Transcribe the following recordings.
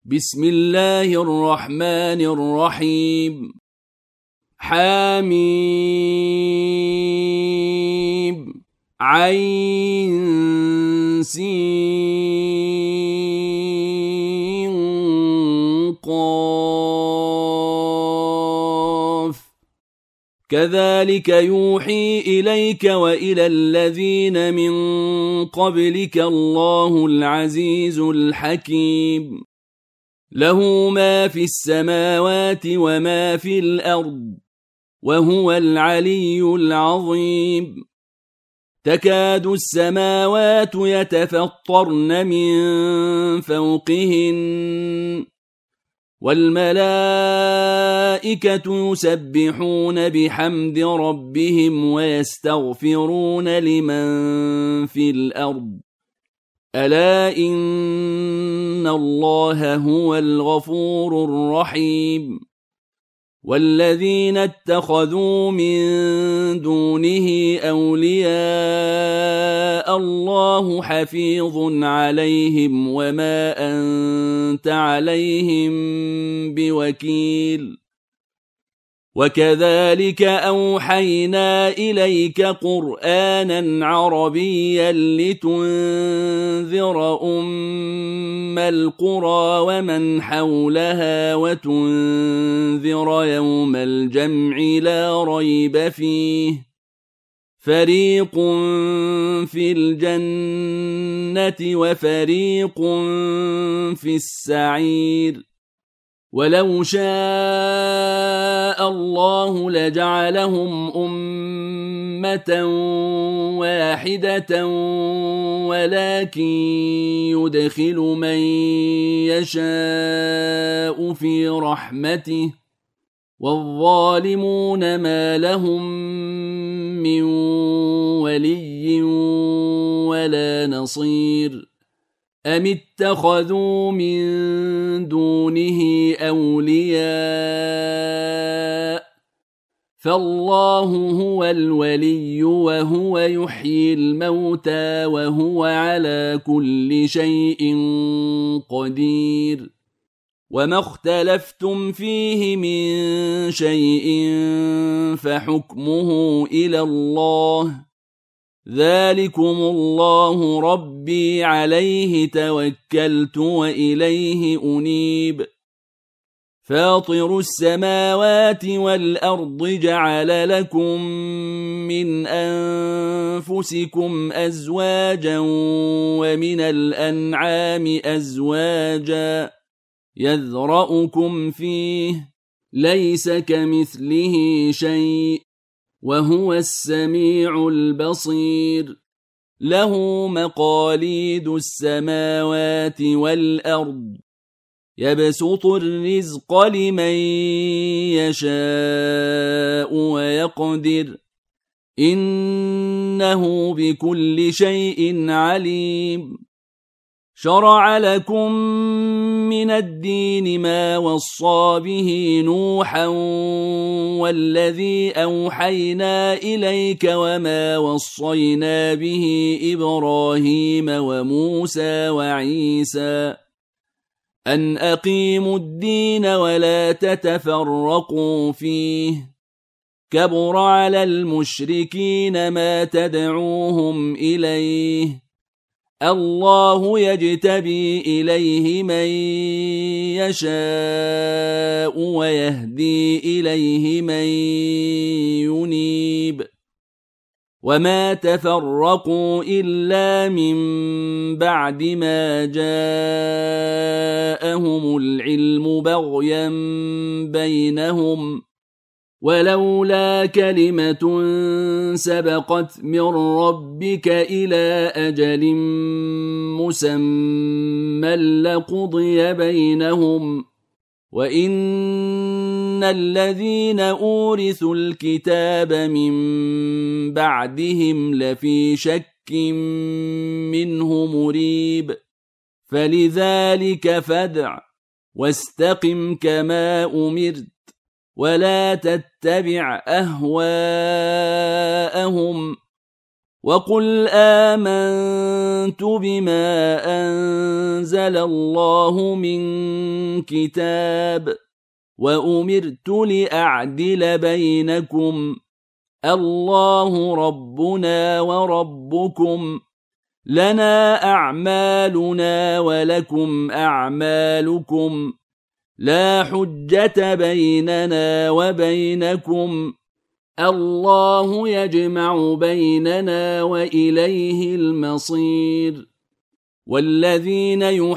بسم الله الرحمن الرحيم. حميم عين سين قاف كذلك يوحي إليك وإلى الذين من قبلك الله العزيز الحكيم. له ما في السماوات وما في الأرض وهو العلي العظيم. تكاد السماوات يتفطرن من فوقهن والملائكة يسبحون بحمد ربهم ويستغفرون لمن في الأرض ألا إن الله هو الغفور الرحيم. والذين اتخذوا من دونه أولياء الله حفيظ عليهم وما أنت عليهم بوكيل. وكذلك أوحينا إليك قرآنا عربيا لتنذر أم القرى ومن حولها وتنذر يوم الجمع لا ريب فيه فريق في الجنة وفريق في السعير. ولو شاء الله لجعلهم أمة واحدة ولكن يدخل من يشاء في رحمته والظالمون ما لهم من ولي ولا نصير. أم اتخذوا من دونه أولياء فالله هو الولي وهو يحيي الموتى وهو على كل شيء قدير. وما اختلفتم فيه من شيء فحكمه إلى الله ذلكم الله ربي عليه توكلت وإليه أنيب. فاطر السماوات والأرض جعل لكم من أنفسكم أزواجا ومن الأنعام أزواجا يذرأكم فيه ليس كمثله شيء وهو السميع البصير. له مقاليد السماوات والأرض يبسط الرزق لمن يشاء ويقدر إنه بكل شيء عليم. شرع لكم من الدين ما وصى به نوحا والذي أوحينا إليك وما وصينا به إبراهيم وموسى وعيسى أن أقيموا الدين ولا تتفرقوا فيه كبر على المشركين ما تدعوهم إليه الله يجتبي إليه من يشاء ويهدي إليه من ينيب. وما تفرقوا إلا من بعد ما جاءهم العلم بغيا بينهم ولولا كلمة سبقت من ربك إلى أجل مسمى لقضي بينهم وإن الذين أورثوا الكتاب من بعدهم لفي شك منه مريب. فلذلك فادع واستقم كما أمرت ولا تتبع أهواءهم وقل آمنت بما أنزل الله من كتاب وأمرت لأعدل بينكم الله ربنا وربكم لنا أعمالنا ولكم أعمالكم لا حجة بيننا وبينكم الله يجمع بيننا وإليه المصير والذين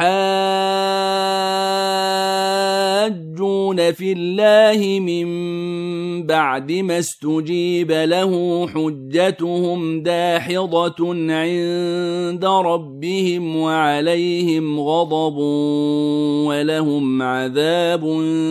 يحاجون في الله من بعد ما استجيب له حجتهم داحضة عند ربهم وعليهم غضب ولهم عذاب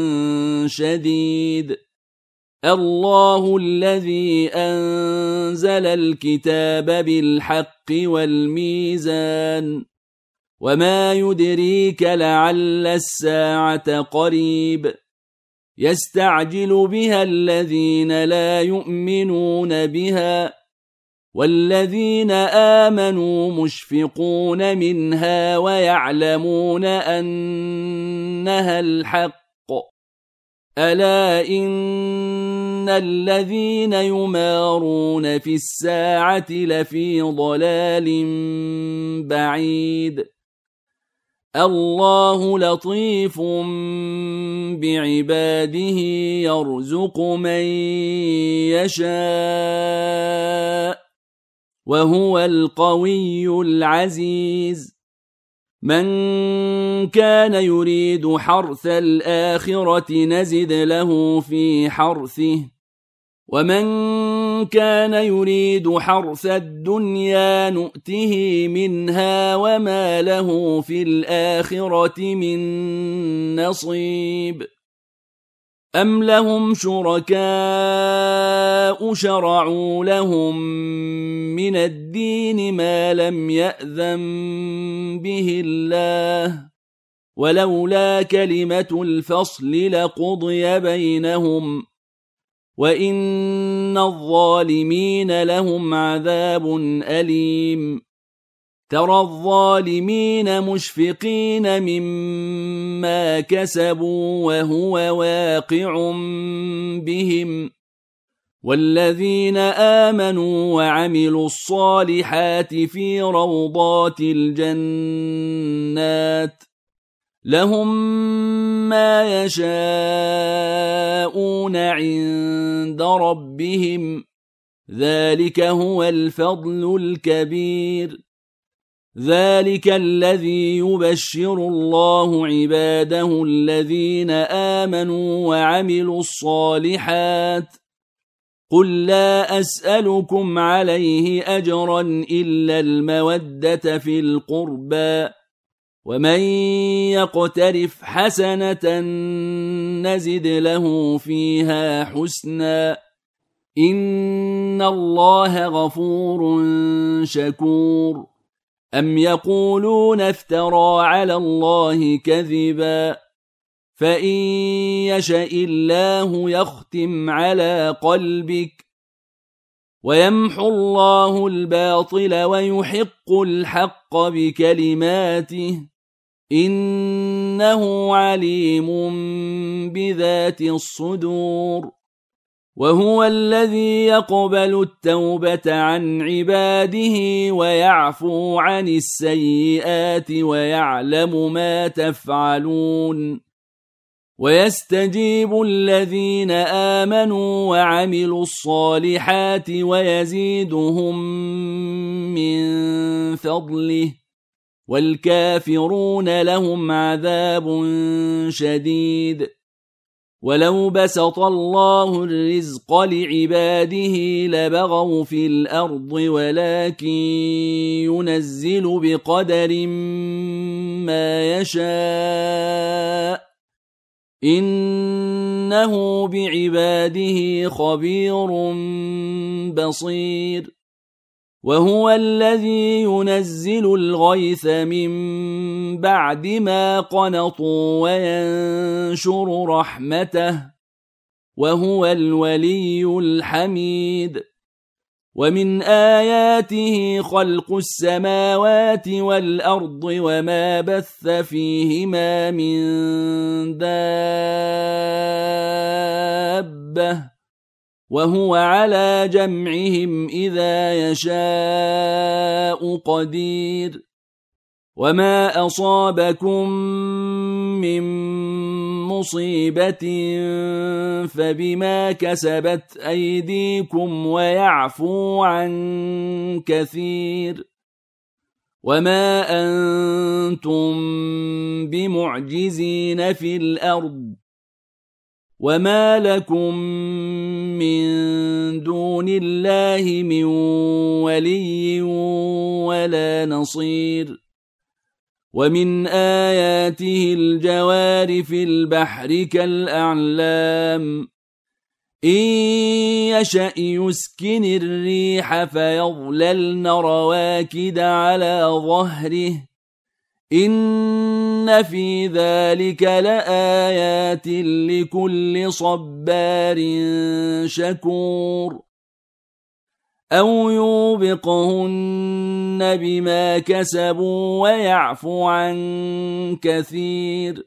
شديد الله الذي أنزل الكتاب بالحق والميزان وما يدريك لعل الساعة قريب يستعجل بها الذين لا يؤمنون بها والذين آمنوا مشفقون منها ويعلمون أنها الحق ألا إن الذين يمارون في الساعة لفي ضلال بعيد الله لطيف بعباده يرزق من يشاء وهو القوي العزيز من كان يريد حرث الآخرة نزد له في حرثه ومن كان يريد حرث الدنيا نؤته منها وما له في الآخرة من نصيب أم لهم شركاء شرعوا لهم من الدين ما لم يأذن به الله ولولا كلمة الفصل لقضي بينهم وإن الظالمين لهم عذاب أليم ترى الظالمين مشفقين مما كسبوا وهو واقع بهم والذين آمنوا وعملوا الصالحات في روضات الجنات لهم ما يشاءون عند ربهم ذلك هو الفضل الكبير ذلك الذي يبشر الله عباده الذين آمنوا وعملوا الصالحات قل لا أسألكم عليه أجرا إلا المودة في القربى ومن يقترف حسنة نزد له فيها حسنا إن الله غفور شكور أم يقولون افترى على الله كذبا فإن يشأ الله يختم على قلبك ويمحو الله الباطل ويحق الحق بكلماته إنه عليم بذات الصدور وهو الذي يقبل التوبة عن عباده ويعفو عن السيئات ويعلم ما تفعلون ويستجيب الذين آمنوا وعملوا الصالحات ويزيدهم من فضله والكافرون لهم عذاب شديد ولو بسط الله الرزق لعباده لبغوا في الأرض ولكن ينزل بقدر ما يشاء إنه بعباده خبير بصير وهو الذي ينزل الغيث من بعد ما قنطوا وينشر رحمته وهو الولي الحميد ومن آياته خلق السماوات والأرض وما بث فيهما من دابة وهو على جمعهم إذا يشاء قدير وما أصابكم من مصيبة فبما كسبت أيديكم ويعفو عن كثير وما أنتم بمعجزين في الأرض وما لكم من دون الله من ولي ولا نصير ومن آياته الجوار في البحر كالأعلام إن يشأ يسكن الريح فيظللن رواكد على ظهره إن في ذلك لآيات لكل صبار شكور أو يوبقهن بما كسبوا ويعفو عن كثير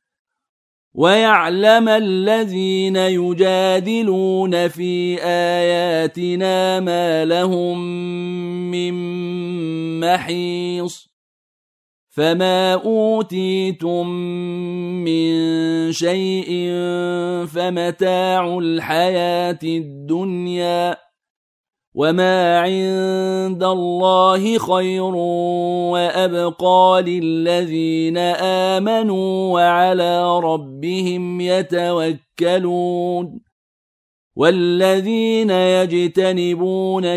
ويعلم الذين يجادلون في آياتنا ما لهم من محيص فما أوتيتم من شيء فمتاع الحياة الدنيا وما عند الله خير وأبقى للذين آمنوا وعلى ربهم يتوكلون والذين يجتنبون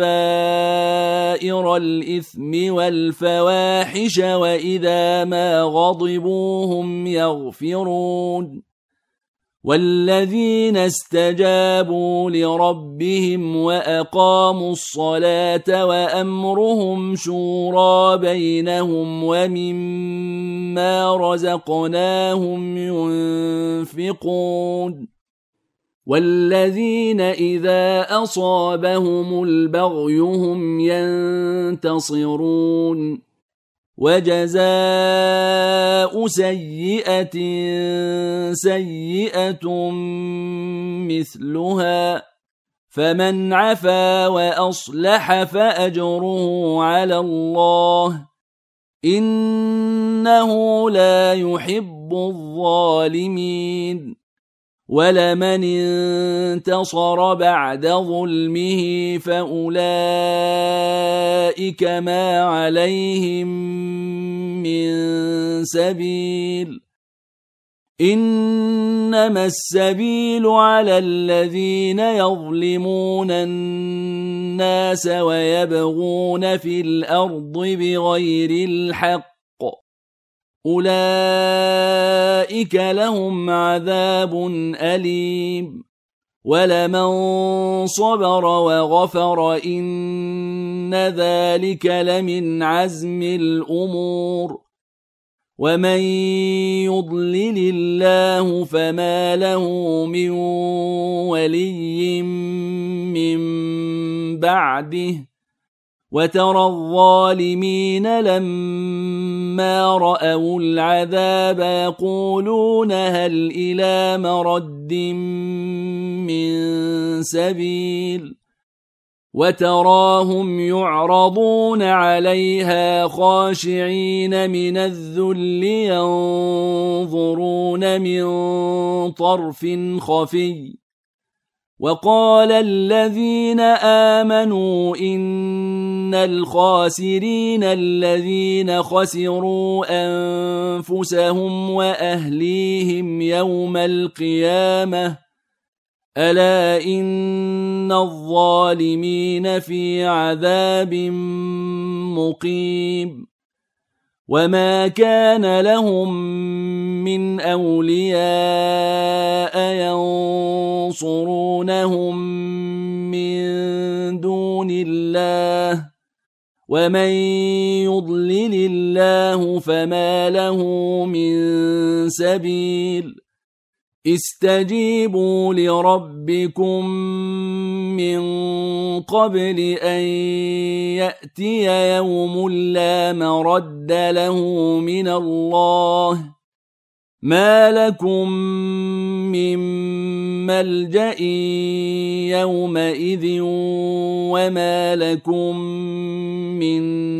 كبائر الإثم والفواحش وإذا ما غضبوا هم يغفرون والذين استجابوا لربهم وأقاموا الصلاة وأمرهم شورى بينهم ومما رزقناهم ينفقون والذين إذا أصابهم البغي هم ينتصرون وجزاء سيئة سيئة مثلها فمن عفا وأصلح فأجره على الله إنه لا يحب الظالمين ولمن انتصر بعد ظلمه فأولئك ما عليهم من سبيل إنما السبيل على الذين يظلمون الناس ويبغون في الأرض بغير الحق أولئك لهم عذاب أليم ولمن صبر وغفر إن ذلك لمن عزم الأمور ومن يضلل الله فما له من ولي من بعده وترى الظالمين لما رأوا العذاب يقولون هل إلى مرد من سبيل وتراهم يعرضون عليها خاشعين من الذل ينظرون من طرف خفي وقال الذين آمنوا إن الخاسرين الذين خسروا أنفسهم وأهليهم يوم القيامة ألا إن الظالمين في عذاب مقيم وما كان لهم من أولياء ينصرونهم من دون الله ومن يضلل الله فما له من سبيل استجيبوا لربكم من قبل أن يأتي يوم لا مرد له من الله ما لكم من ملجأ يومئذ وما لكم من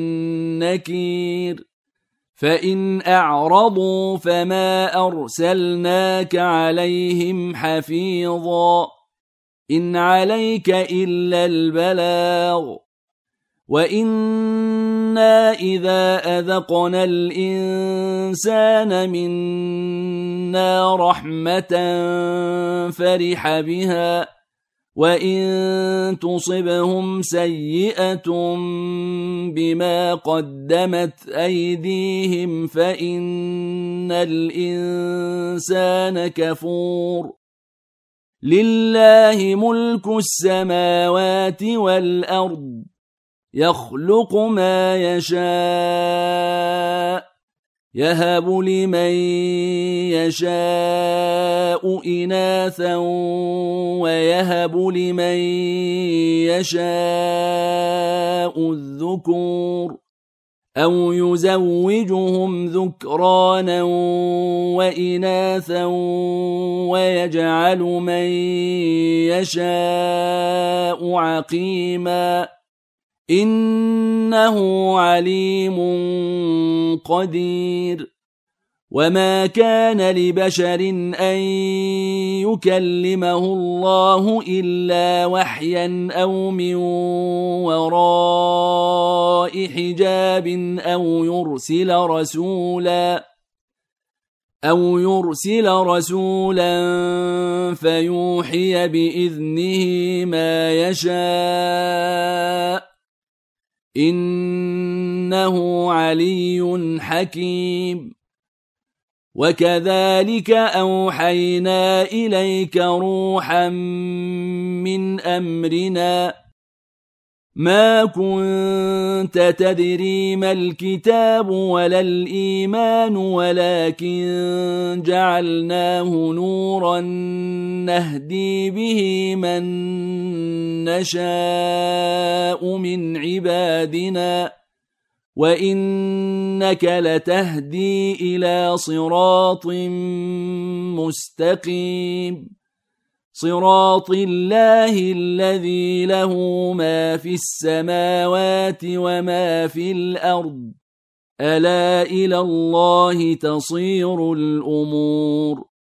نكير فإن أعرضوا فما أرسلناك عليهم حفيظا إن عليك إلا البلاغ وإنا إذا أذقنا الإنسان منا رحمة فرح بها وإن تصبهم سيئة بما قدمت أيديهم فإن الإنسان كفور لله ملك السماوات والأرض يخلق ما يشاء يهب لمن يشاء إناثا ويهب لمن يشاء الذكور أو يزوجهم ذكرانا وإناثا ويجعل من يشاء عقيما إنه عليم قدير وما كان لبشر أن يكلمه الله إلا وحيا أو من وراء حجاب أو يرسل رسولا فيوحي بإذنه ما يشاء إنه علي حكيم وكذلك أوحينا إليك روحا من أمرنا ما كنت تدري ما الكتاب ولا الإيمان ولكن جعلناه نورا نهدي به من نشاء من عبادنا وإنك لتهدي إلى صراط مستقيم صراط الله الذي له ما في السماوات وما في الأرض ألا إلى الله تصير الأمور